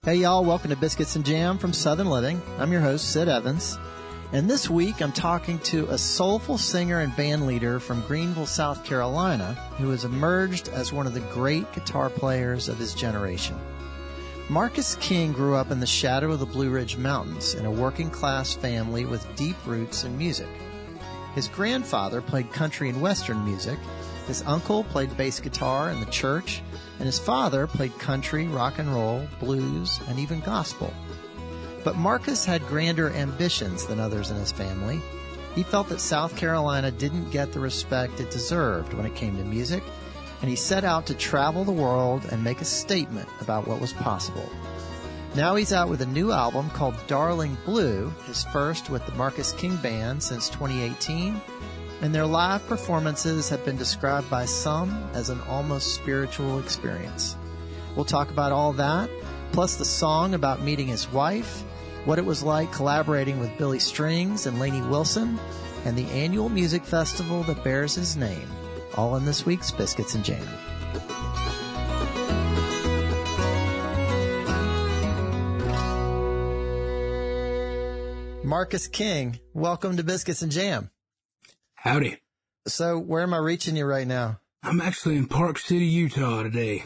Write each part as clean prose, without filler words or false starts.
Hey y'all, welcome to Biscuits and Jam from Southern Living. I'm your host, Sid Evans. And this week I'm talking to a soulful singer and band leader from Greenville, South Carolina, who has emerged as one of the great guitar players of his generation. Marcus King grew up in the shadow of the Blue Ridge Mountains in a working class family with deep roots in music. His grandfather played country and western music, his uncle played bass guitar in the church, and his father played country, rock and roll, blues, and even gospel. But Marcus had grander ambitions than others in his family. He felt that South Carolina didn't get the respect it deserved when it came to music, and he set out to travel the world and make a statement about what was possible. Now he's out with a new album called Darling Blue, his first with the Marcus King Band since 2018, and their live performances have been described by some as an almost spiritual experience. We'll talk about all that, plus the song about meeting his wife, what it was like collaborating with Billy Strings and Lainey Wilson, and the annual music festival that bears his name, all in this week's Biscuits and Jam. Marcus King, welcome to Biscuits and Jam. Howdy. So where am I reaching you right now? I'm actually in Park City, Utah today.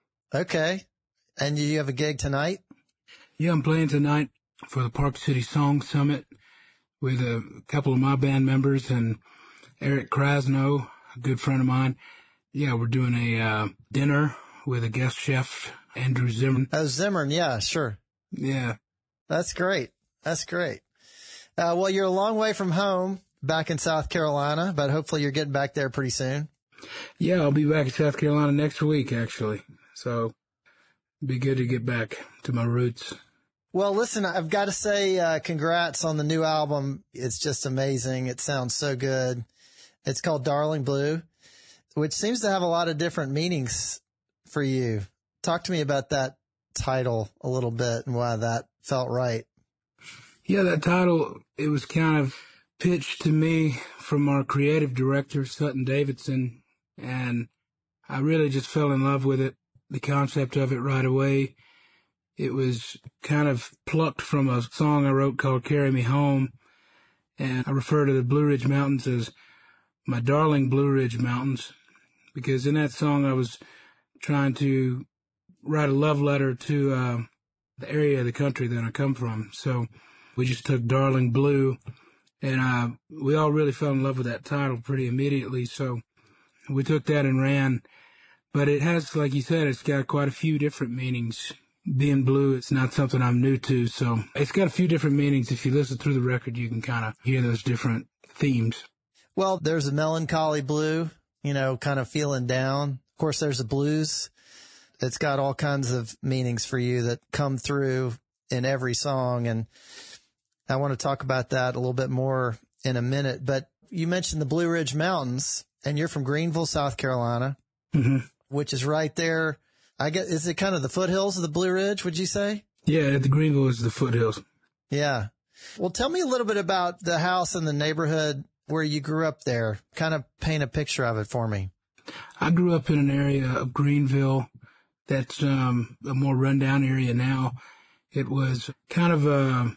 Okay. And you have a gig tonight? Yeah, I'm playing tonight for the Park City Song Summit with a couple of my band members and Eric Krasno, a good friend of mine. Yeah, we're doing a dinner with a guest chef, Andrew Zimmern. Oh, Zimmern, yeah, sure. Yeah. That's great. That's great. Well, you're a long way from home back in South Carolina, but hopefully you're getting back there pretty soon. Yeah, I'll be back in South Carolina next week, actually. So it'd be good to get back to my roots. Well, listen, I've got to say congrats on the new album. It's just amazing. It sounds so good. It's called Darling Blue, which seems to have a lot of different meanings for you. Talk to me about that title a little bit and why that felt right. Yeah, that title, it was kind of pitched to me from our creative director, Sutton Davidson, and I really just fell in love with it, the concept of it right away. It was kind of plucked from a song I wrote called Carry Me Home, and I refer to the Blue Ridge Mountains as my darling Blue Ridge Mountains, because in that song I was trying to write a love letter to the area of the country that I come from. So we just took Darling Blue, and we all really fell in love with that title pretty immediately. So we took that and ran. But it has, like you said, it's got quite a few different meanings. Being blue, it's not something I'm new to. So it's got a few different meanings. If you listen through the record, you can kind of hear those different themes. Well, there's a melancholy blue, kind of feeling down. Of course, there's a blues. It's got all kinds of meanings for you that come through in every song. And I want to talk about that a little bit more in a minute. But you mentioned the Blue Ridge Mountains, and you're from Greenville, South Carolina, which is right there. I guess, is it kind of the foothills of the Blue Ridge, would you say? Yeah, the Greenville is the foothills. Yeah. Well, tell me a little bit about the house and the neighborhood where you grew up there. Kind of paint a picture of it for me. I grew up in an area of Greenville that's a more rundown area now. It was kind of a,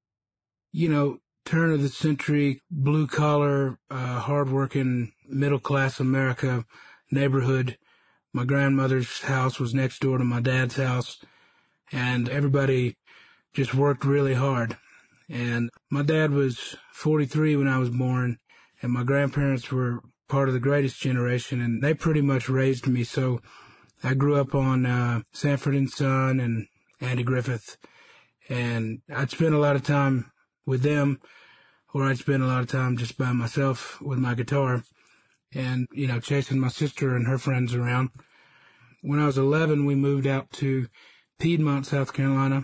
turn of the century, blue collar, hardworking, middle class America neighborhood. My grandmother's house was next door to my dad's house, and everybody just worked really hard. And my dad was 43 when I was born, and my grandparents were part of the greatest generation, and they pretty much raised me. So I grew up on Sanford and Son and Andy Griffith, and I'd spend a lot of time with them, or I'd spend a lot of time just by myself with my guitar and, chasing my sister and her friends around. When I was 11, we moved out to Piedmont, South Carolina,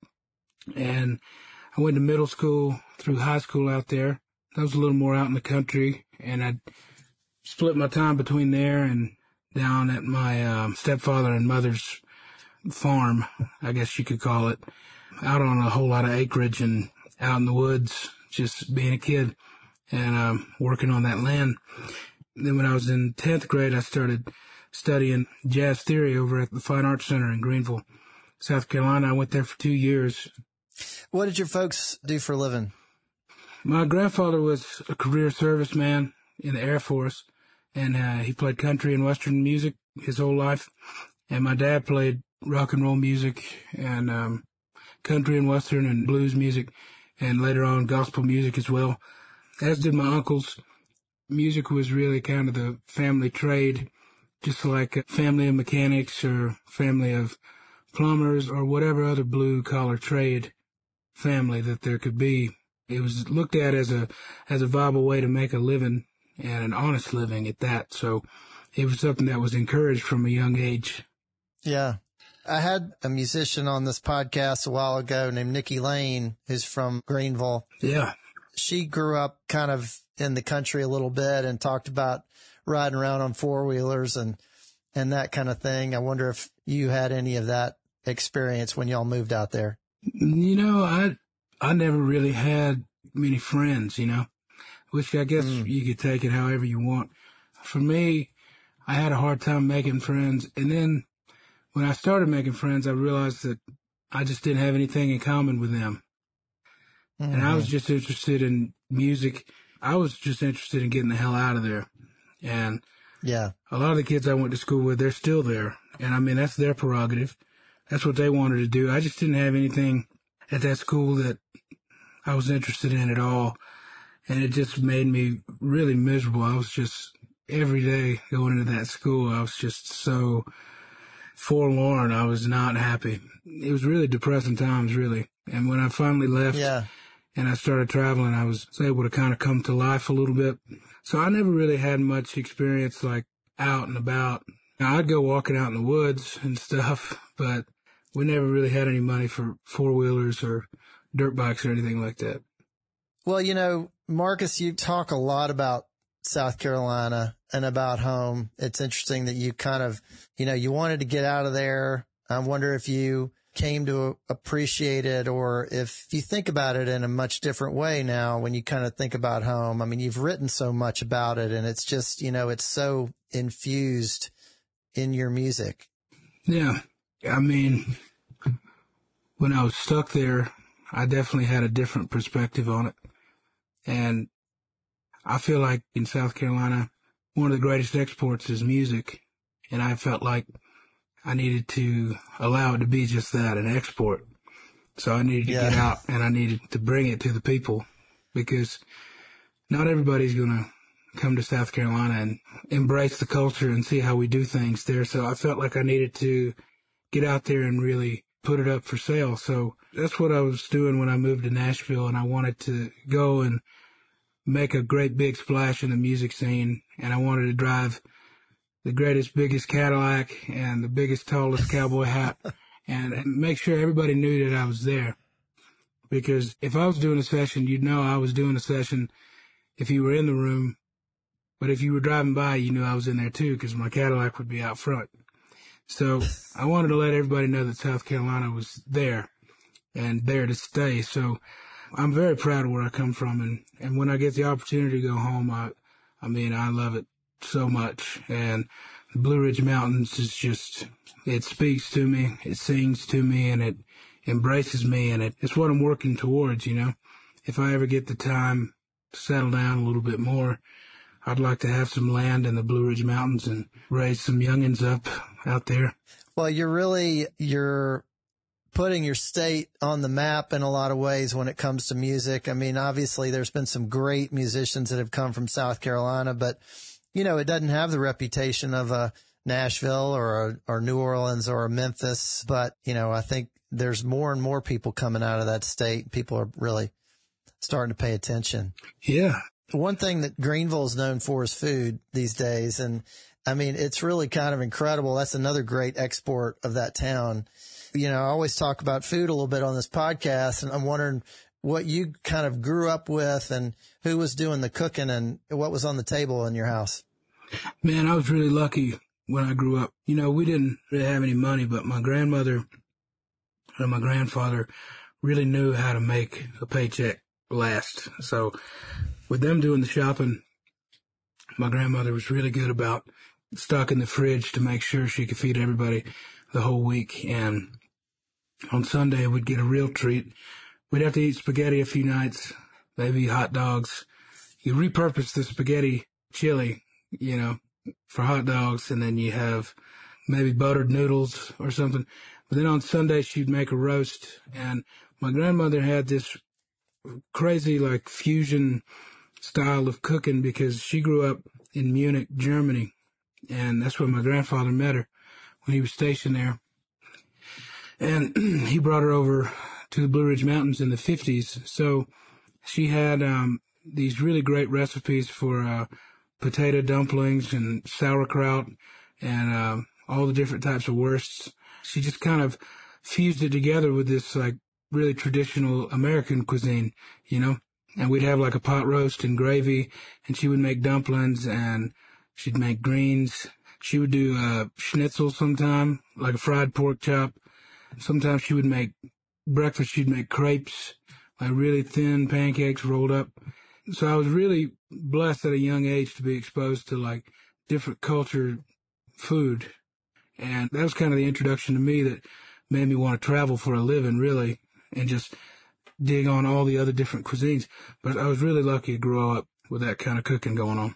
and I went to middle school through high school out there. I was a little more out in the country, and I split my time between there and down at my stepfather and mother's farm, I guess you could call it, out on a whole lot of acreage and out in the woods, just being a kid and working on that land. Then when I was in 10th grade, I started studying jazz theory over at the Fine Arts Center in Greenville. South Carolina. I went there for 2 years. What did your folks do for a living? My grandfather was a career serviceman in the Air Force, and he played country and Western music his whole life. And my dad played rock and roll music and country and Western and blues music, and later on gospel music as well, as did my uncles. Music was really kind of the family trade, just like a family of mechanics or family of plumbers or whatever other blue-collar trade family that there could be. It was looked at as a viable way to make a living, and an honest living at that. So it was something that was encouraged from a young age. Yeah. I had a musician on this podcast a while ago named Nikki Lane, who's from Greenville. Yeah. She grew up kind of in the country a little bit and talked about riding around on four-wheelers and that kind of thing. I wonder if you had any of that experience when y'all moved out there. You know, I never really had many friends, you know, which I guess you could take it however you want. For me, I had a hard time making friends. And then when I started making friends, I realized that I just didn't have anything in common with them. Mm-hmm. And I was just interested in music. I was just interested in getting the hell out of there. And yeah, a lot of the kids I went to school with, they're still there. And I mean, that's their prerogative. That's what they wanted to do. I just didn't have anything at that school that I was interested in at all. And it just made me really miserable. I was just, every day going into that school, I was just so forlorn. I was not happy. It was really depressing times, really. And when I finally left and I started traveling, I was able to kind of come to life a little bit. So I never really had much experience like out and about. Now, I'd go walking out in the woods and stuff, but we never really had any money for four-wheelers or dirt bikes or anything like that. Well, you know, Marcus, you talk a lot about South Carolina and about home. It's interesting that you kind of, you know, you wanted to get out of there. I wonder if you came to appreciate it or if you think about it in a much different way now when you kind of think about home. I mean, you've written so much about it and it's just, you know, it's so infused in your music. Yeah. I mean, when I was stuck there, I definitely had a different perspective on it. And I feel like in South Carolina, one of the greatest exports is music. And I felt like I needed to allow it to be just that, an export. So I needed to get out and I needed to bring it to the people because not everybody's going to come to South Carolina and embrace the culture and see how we do things there. So I felt like I needed to get out there and really put it up for sale. So that's what I was doing when I moved to Nashville, and I wanted to go and make a great big splash in the music scene, and I wanted to drive the greatest, biggest Cadillac and the biggest, tallest cowboy hat and make sure everybody knew that I was there. Because if I was doing a session, you'd know I was doing a session if you were in the room, but if you were driving by, you knew I was in there too because my Cadillac would be out front. So I wanted to let everybody know that South Carolina was there and there to stay. So I'm very proud of where I come from. And when I get the opportunity to go home, I mean, I love it so much. And the Blue Ridge Mountains is just, it speaks to me, it sings to me, and it embraces me. And it's what I'm working towards, you know. If I ever get the time to settle down a little bit more, I'd like to have some land in the Blue Ridge Mountains and raise some youngins up out there. Well, you're putting your state on the map in a lot of ways when it comes to music. I mean, obviously there's been some great musicians that have come from South Carolina, but you know, it doesn't have the reputation of a Nashville or New Orleans or a Memphis. But, you know, I think there's more and more people coming out of that state. People are really starting to pay attention. Yeah. One thing that Greenville is known for is food these days. And I mean, it's really kind of incredible. That's another great export of that town. You know, I always talk about food a little bit on this podcast, and I'm wondering what you kind of grew up with and who was doing the cooking and what was on the table in your house. Man, I was really lucky when I grew up. You know, we didn't really have any money, but my grandmother and my grandfather really knew how to make a paycheck last. So with them doing the shopping, my grandmother was really good about stocking the fridge to make sure she could feed everybody the whole week. And On Sunday, we'd get a real treat. We'd have to eat spaghetti a few nights, maybe hot dogs. You repurpose the spaghetti chili, for hot dogs, and then you have maybe buttered noodles or something. But then on Sunday, she'd make a roast, and my grandmother had this crazy, fusion style of cooking because she grew up in Munich, Germany, and that's where my grandfather met her when he was stationed there. And he brought her over to the Blue Ridge Mountains in the 50s. So she had these really great recipes for potato dumplings and sauerkraut and all the different types of wursts. She just kind of fused it together with this really traditional American cuisine, and we'd have a pot roast and gravy, and she would make dumplings and she'd make greens. She would do schnitzel sometime, like a fried pork chop. Sometimes she would make breakfast. She'd make crepes, really thin pancakes rolled up. So I was really blessed at a young age to be exposed to different culture food. And that was kind of the introduction to me that made me want to travel for a living, really, and just dig on all the other different cuisines. But I was really lucky to grow up with that kind of cooking going on.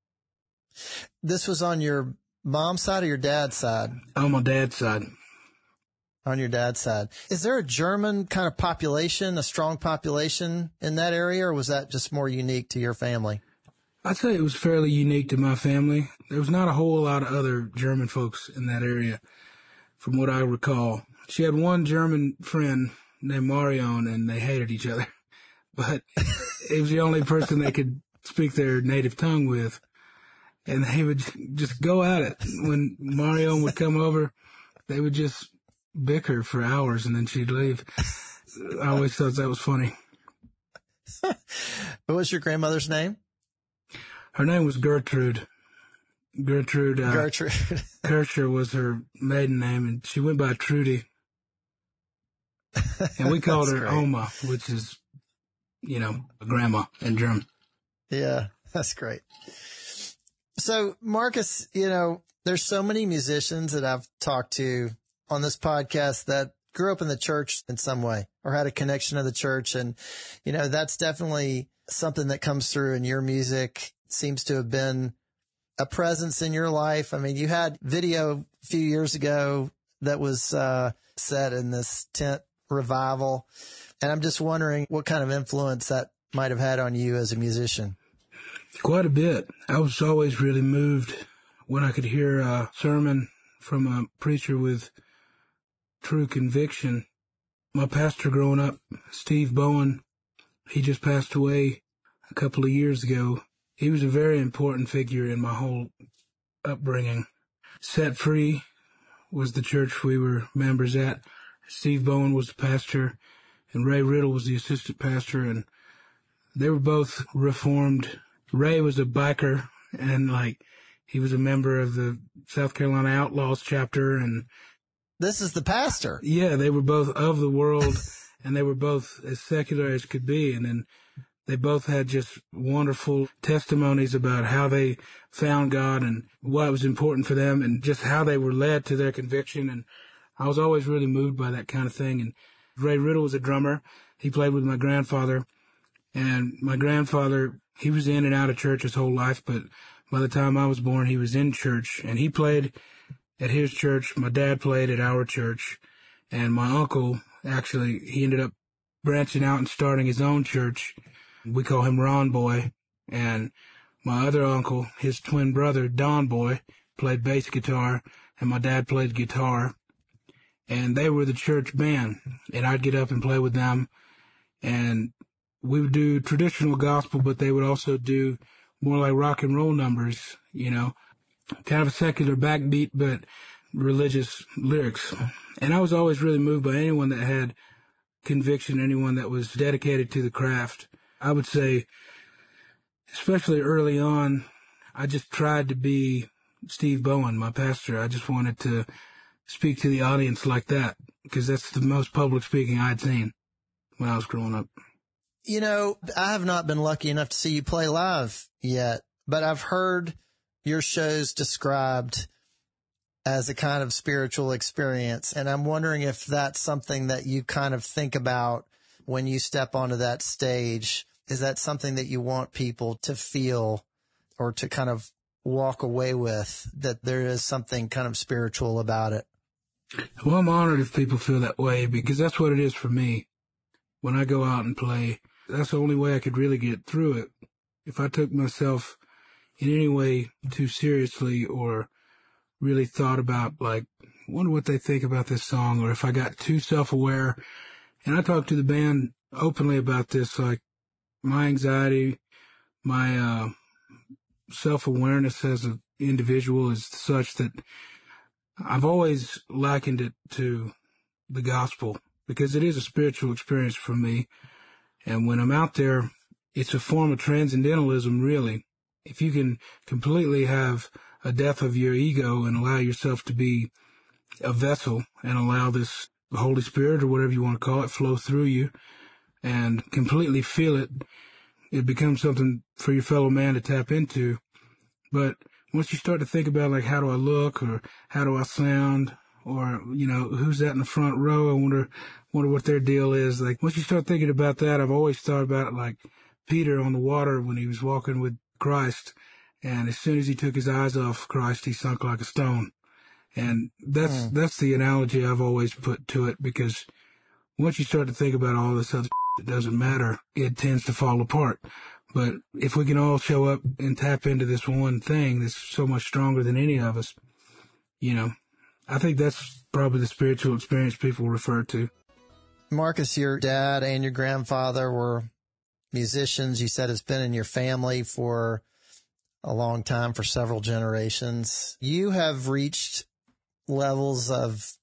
This was on your mom's side or your dad's side? On my dad's side. On your dad's side. Is there a German kind of population, a strong population in that area, or was that just more unique to your family? I'd say it was fairly unique to my family. There was not a whole lot of other German folks in that area, from what I recall. She had one German friend named Marion, and they hated each other. But it was the only person they could speak their native tongue with. And they would just go at it. When Marion would come over, they would just bicker for hours, and then she'd leave. I always thought that was funny. What was your grandmother's name? Her name was Gertrude. Gertrude Kircher was her maiden name, and she went by Trudy. And we called her great. Oma, which is, a grandma in German. Yeah, that's great. So, Marcus, there's so many musicians that I've talked to on this podcast that grew up in the church in some way or had a connection to the church. And, that's definitely something that comes through in your music. Seems to have been a presence in your life. I mean, you had video a few years ago that was set in this tent revival. And I'm just wondering what kind of influence that might have had on you as a musician. Quite a bit. I was always really moved when I could hear a sermon from a preacher with true conviction. My pastor growing up, Steve Bowen, he just passed away a couple of years ago. He was a very important figure in my whole upbringing. Set Free was the church we were members at. Steve Bowen was the pastor, and Ray Riddle was the assistant pastor, and they were both Reformed. Ray was a biker, and he was a member of the South Carolina Outlaws chapter, and this is the pastor. Yeah, they were both of the world, and they were both as secular as could be, and then they both had just wonderful testimonies about how they found God and what was important for them and just how they were led to their conviction. And I was always really moved by that kind of thing. And Ray Riddle was a drummer. He played with my grandfather. And my grandfather, he was in and out of church his whole life, but by the time I was born, he was in church. And he played at his church. My dad played at our church. And my uncle, actually, he ended up branching out and starting his own church. We call him Ron Boy. And my other uncle, his twin brother, Don Boy, played bass guitar, and my dad played guitar. And they were the church band, and I'd get up and play with them. And we would do traditional gospel, but they would also do more like rock and roll numbers, kind of a secular backbeat, but religious lyrics. And I was always really moved by anyone that had conviction, anyone that was dedicated to the craft. I would say, especially early on, I just tried to be Steve Bowen, my pastor. I just wanted to speak to the audience like that because that's the most public speaking I'd seen when I was growing up. I have not been lucky enough to see you play live yet, but I've heard your shows described as a kind of spiritual experience. And I'm wondering if that's something that you kind of think about when you step onto that stage. Is that something that you want people to feel or to kind of walk away with, that there is something kind of spiritual about it? Well, I'm honored if people feel that way, because that's what it is for me. When I go out and play, that's the only way I could really get through it. If I took myself in any way too seriously, or really thought about, like, wonder what they think about this song, or if I got too self-aware, and I talked to the band openly about this, like, my anxiety, my self-awareness as an individual is such that I've always likened it to the gospel, because it is a spiritual experience for me. And when I'm out there, it's a form of transcendentalism, really. If you can completely have a death of your ego and allow yourself to be a vessel and allow this Holy Spirit, or whatever you want to call it, flow through you and completely feel it, it becomes something for your fellow man to tap into. But once you start to think about, like, how do I look, or how do I sound, or, you know, who's that in the front row? I wonder what their deal is. Like, once you start thinking about that, I've always thought about it like Peter on the water when he was walking with Christ. And as soon as he took his eyes off Christ, he sunk like a stone. And that's the analogy I've always put to it, because once you start to think about all this other that doesn't matter, it tends to fall apart. But if we can all show up and tap into this one thing that's so much stronger than any of us, you know, I think that's probably the spiritual experience people refer to. Marcus, your dad and your grandfather were musicians. You said it's been in your family for a long time, for several generations. You have reached levels of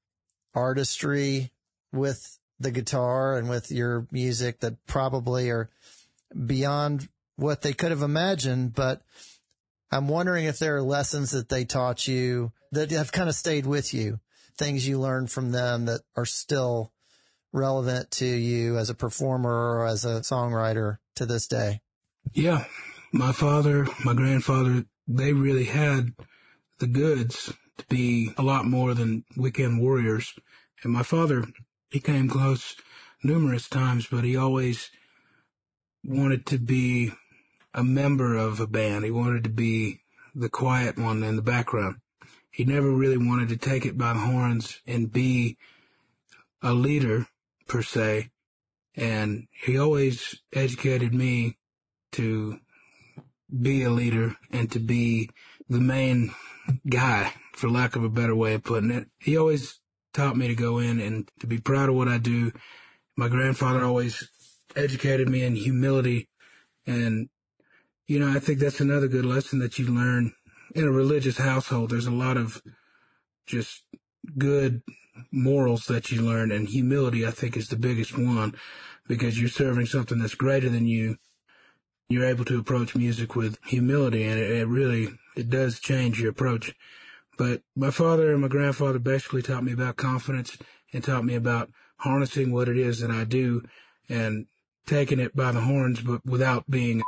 artistry with the guitar and with your music that probably are beyond what they could have imagined. But I'm wondering if there are lessons that they taught you that have kind of stayed with you, things you learned from them that are still relevant to you as a performer or as a songwriter to this day. Yeah. My father, my grandfather, they really had the goods to be a lot more than weekend warriors. And my father, he came close numerous times, but he always wanted to be a member of a band. He wanted to be the quiet one in the background. He never really wanted to take it by the horns and be a leader, per se. And he always educated me to be a leader and to be the main guy, for lack of a better way of putting it. He always taught me to go in and to be proud of what I do. My grandfather always educated me in humility. And, you know, I think that's another good lesson that you learn in a religious household. There's a lot of just good morals that you learn, and humility, I think, is the biggest one, because you're serving something that's greater than you. You're able to approach music with humility, and it does change your approach. But my father and my grandfather basically taught me about confidence and taught me about harnessing what it is that I do and taking it by the horns, but without being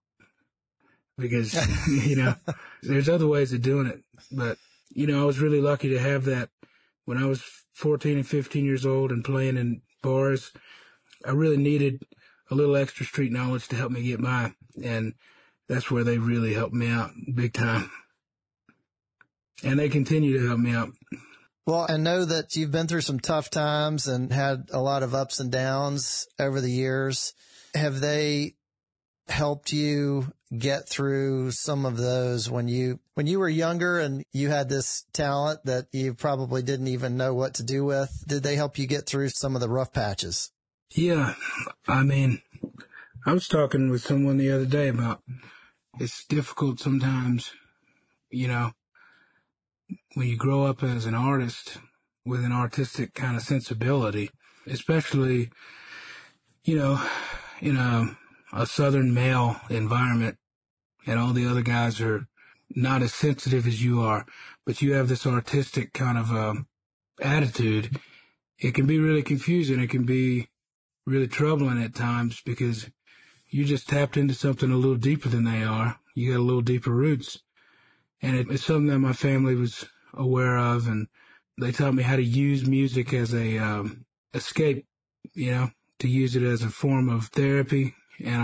because, you know, there's other ways of doing it. But, you know, I was really lucky to have that when I was 14 and 15 years old and playing in bars. I really needed a little extra street knowledge to help me get by, and that's where they really helped me out big time. And they continue to help me out. Well, I know that you've been through some tough times and had a lot of ups and downs over the years. Have they helped you get through some of those when you were younger and you had this talent that you probably didn't even know what to do with? Did they help you get through some of the rough patches? Yeah. I mean, I was talking with someone the other day about it's difficult sometimes, you know, when you grow up as an artist with an artistic kind of sensibility, especially, you know, in a Southern male environment, and all the other guys are not as sensitive as you are, but you have this artistic kind of attitude. It can be really confusing. It can be really troubling at times because you just tapped into something a little deeper than they are. You got a little deeper roots. And it's something that my family was aware of, and they taught me how to use music as a escape, to use it as a form of therapy. And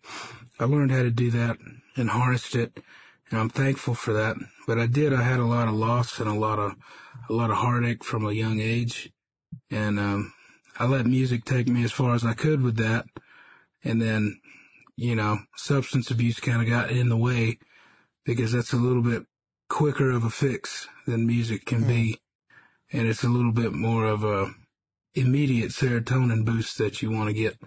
I learned how to do that and harnessed it, and I'm thankful for that. But I had a lot of loss and a lot of heartache from a young age, and I let music take me as far as I could with that. And then, substance abuse kind of got in the way, because that's a little bit quicker of a fix than music can be. And it's a little bit more of a immediate serotonin boost that you want to get.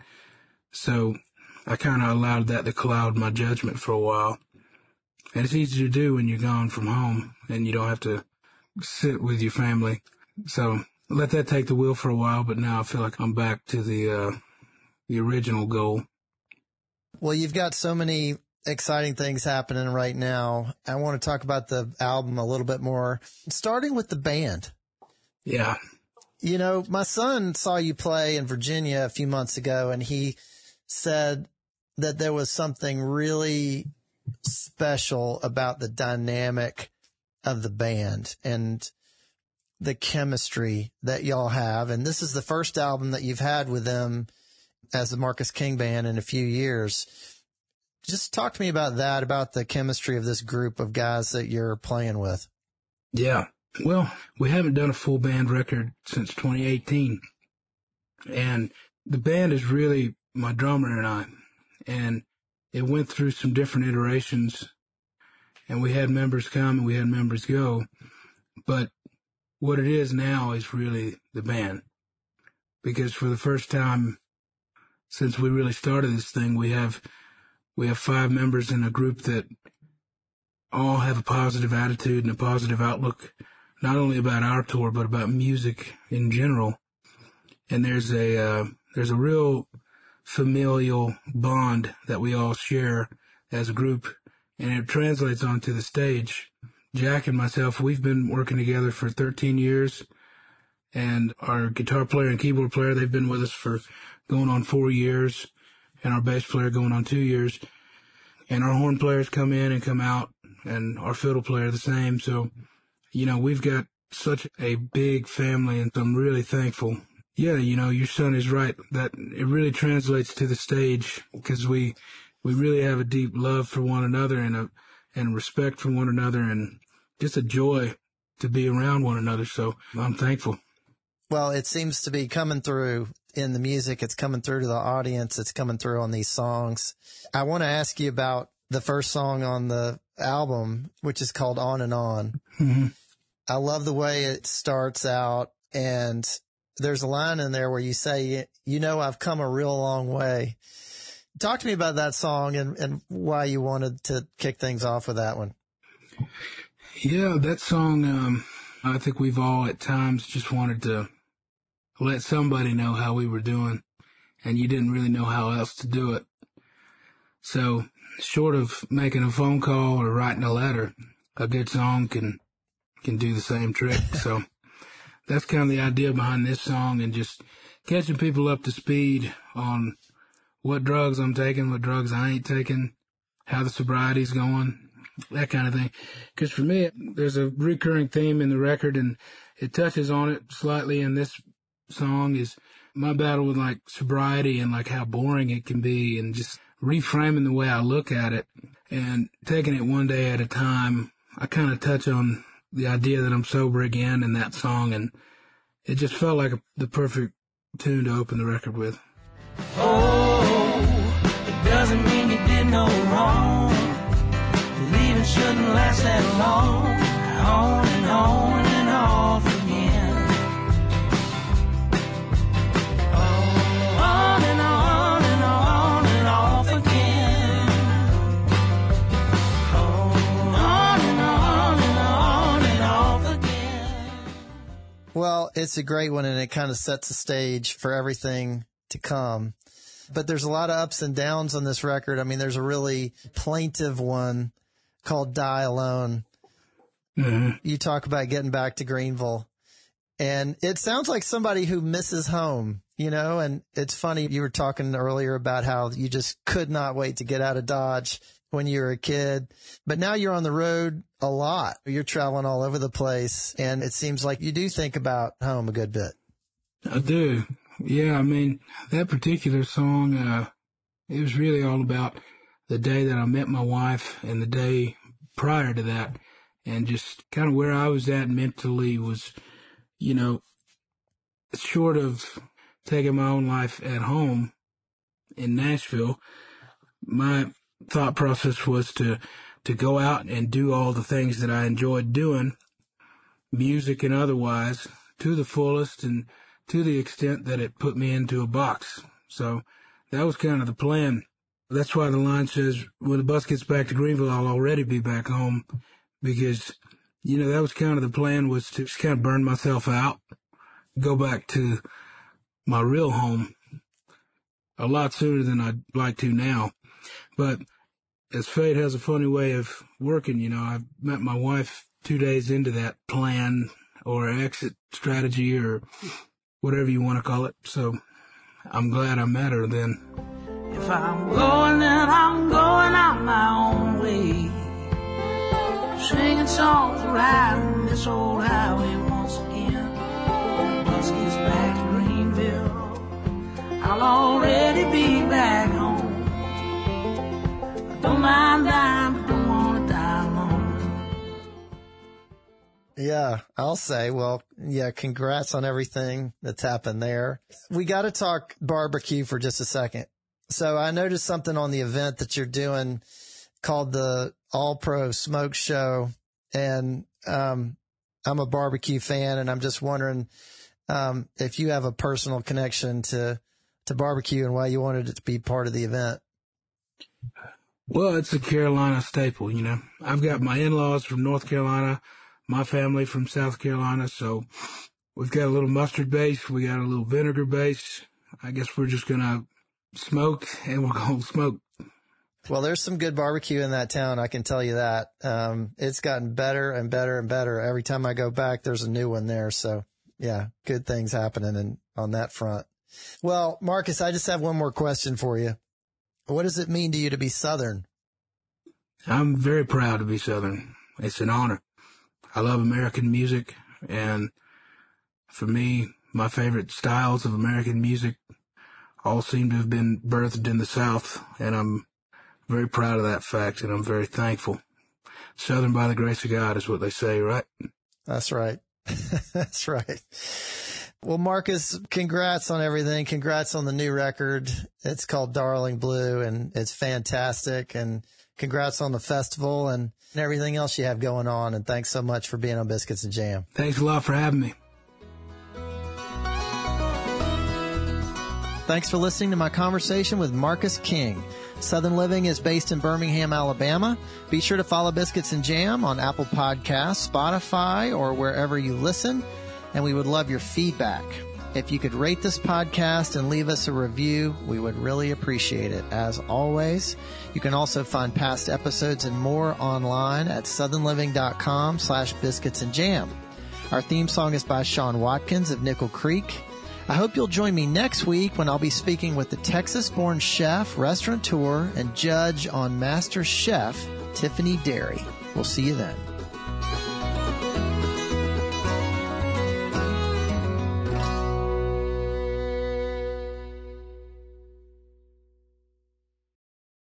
So I kind of allowed that to cloud my judgment for a while. And it's easy to do when you're gone from home and you don't have to sit with your family. So let that take the wheel for a while, but now I feel like I'm back to the original goal. Well, you've got so many exciting things happening right now. I want to talk about the album a little bit more, starting with the band. Yeah. My son saw you play in Virginia a few months ago, and he said that there was something really special about the dynamic of the band and the chemistry that y'all have. And this is the first album that you've had with them as the Marcus King Band in a few years. Just talk to me about that, about the chemistry of this group of guys that you're playing with. Yeah. Well, we haven't done a full band record since 2018. And the band is really my drummer and I. And it went through some different iterations. And we had members come and we had members go. But what it is now is really the band. Because for the first time since we really started this thing, we have 5 members in a group that all have a positive attitude and a positive outlook, not only about our tour, but about music in general. And there's a real familial bond that we all share as a group, and it translates onto the stage. Jack and myself, we've been working together for 13 years, and our guitar player and keyboard player, they've been with us for going on 4 years, and our bass player going on 2 years. And our horn players come in and come out, and our fiddle player the same. So, we've got such a big family, and I'm really thankful. Yeah, your son is right, that it really translates to the stage, because we really have a deep love for one another and respect for one another, and just a joy to be around one another. So I'm thankful. Well, it seems to be coming through in the music. It's coming through to the audience. It's coming through on these songs. I want to ask you about the first song on the album, which is called On and On. Mm-hmm. I love the way it starts out, and there's a line in there where you say, I've come a real long way. Talk to me about that song and why you wanted to kick things off with that one. Yeah, that song, I think we've all at times just wanted to let somebody know how we were doing, and you didn't really know how else to do it. So short of making a phone call or writing a letter, a good song can do the same trick. So that's kind of the idea behind this song, and just catching people up to speed on what drugs I'm taking, what drugs I ain't taking, how the sobriety's going, that kind of thing. Because for me, there's a recurring theme in the record, and it touches on it slightly in this song, is my battle with sobriety and how boring it can be, and just reframing the way I look at it and taking it one day at a time. I kind of touch on the idea that I'm sober again in that song, and it just felt like the perfect tune to open the record with. Oh, it doesn't mean you did no wrong. Leaving shouldn't last that long. On and on and off again. Oh, on and on and on and off again. Oh, on and on and on and off again. Well, it's a great one, and it kind of sets the stage for everything to come. But there's a lot of ups and downs on this record. I mean, there's a really plaintive one called Die Alone. Mm-hmm. You talk about getting back to Greenville, and it sounds like somebody who misses home, and it's funny. You were talking earlier about how you just could not wait to get out of Dodge. when you were a kid, but now you're on the road a lot. You're traveling all over the place, and it seems like you do think about home a good bit. I do. Yeah, I mean, that particular song, it was really all about the day that I met my wife and the day prior to that, and just kind of where I was at mentally was, you know, short of taking my own life at home in Nashville, my thought process was to go out and do all the things that I enjoyed doing, music and otherwise, to the fullest and to the extent that it put me into a box. So that was kind of the plan. That's why the line says, when the bus gets back to Greenville, I'll already be back home, because, you know, that was kind of the plan, was to just kind of burn myself out, go back to my real home a lot sooner than I'd like to now. But as fate has a funny way of working, you know, I met my wife 2 days into that plan or exit strategy or whatever you want to call it. So I'm glad I met her then. If I'm going, then I'm going out my own way, singing songs, riding this old highway once again. When the bus gets back to Greenville, I'll already be back home. I don't mind dying, but don't want to die alone. Yeah, I'll say, well, yeah, congrats on everything that's happened there. We got to talk barbecue for just a second. So I noticed something on the event that you're doing called the All Pro Smoke Show. And I'm a barbecue fan, and I'm just wondering if you have a personal connection to barbecue and why you wanted it to be part of the event. Well, it's a Carolina staple, you know. I've got my in-laws from North Carolina, my family from South Carolina, so we've got a little mustard base, we got a little vinegar base. I guess we're just going to smoke, and we're going to smoke. Well, there's some good barbecue in that town, I can tell you that. It's gotten better and better and better. Every time I go back, there's a new one there. So, yeah, good things happening on that front. Well, Marcus, I just have one more question for you. What does it mean to you to be Southern? I'm very proud to be Southern. It's an honor. I love American music, and for me, my favorite styles of American music all seem to have been birthed in the South, and I'm very proud of that fact, and I'm very thankful. Southern by the grace of God is what they say, right? That's right. That's right. Well, Marcus, congrats on everything. Congrats on the new record. It's called Darling Blue, and it's fantastic. And congrats on the festival and everything else you have going on. And thanks so much for being on Biscuits and Jam. Thanks a lot for having me. Thanks for listening to my conversation with Marcus King. Southern Living is based in Birmingham, Alabama. Be sure to follow Biscuits and Jam on Apple Podcasts, Spotify, or wherever you listen. And we would love your feedback. If you could rate this podcast and leave us a review, we would really appreciate it. As always, you can also find past episodes and more online at southernliving.com/biscuitsandjam. Our theme song is by Sean Watkins of Nickel Creek. I hope you'll join me next week when I'll be speaking with the Texas-born chef, restaurateur, and judge on Master Chef, Tiffany Derry. We'll see you then.